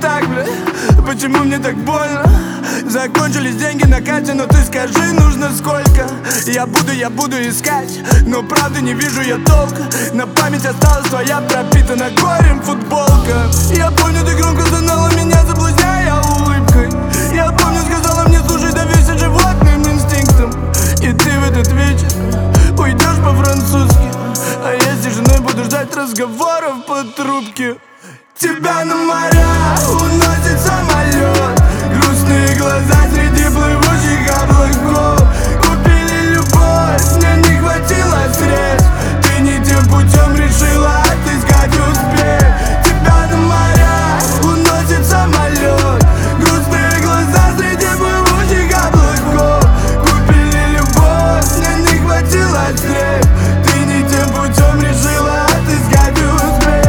так, бля? Почему мне так больно? Закончились деньги на Кате, но ты скажи, нужно сколько? Я буду искать, но правда не вижу я толка. На память осталась твоя пропитана горем футболка. Я помню, ты громко знала меня, заблуждая улыбкой. Я помню, сказала мне, слушай, доверься животным инстинктам. И ты в этот вечер уйдешь по-французски, а я с тишиной буду ждать разговоров по трубке. Тебя на моря уносит самолет, грустные глаза среди плывущих облаков. Купили любовь, мне не хватило средств. Ты не тем путем решила отыскать успех. Тебя на моря уносит самолет, грустные глаза среди плывущих облаков. Купили любовь, мне не хватило средств. Ты не тем путем решила отыскать успех.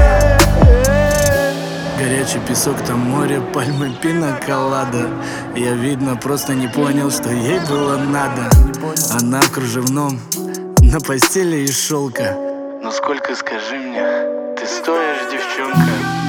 Горячий песок, там море, пальмы, пина-колада. Я, видно, просто не понял, что ей было надо. Она в кружевном, на постели из шелка. Ну сколько, скажи мне, ты стоишь, девчонка?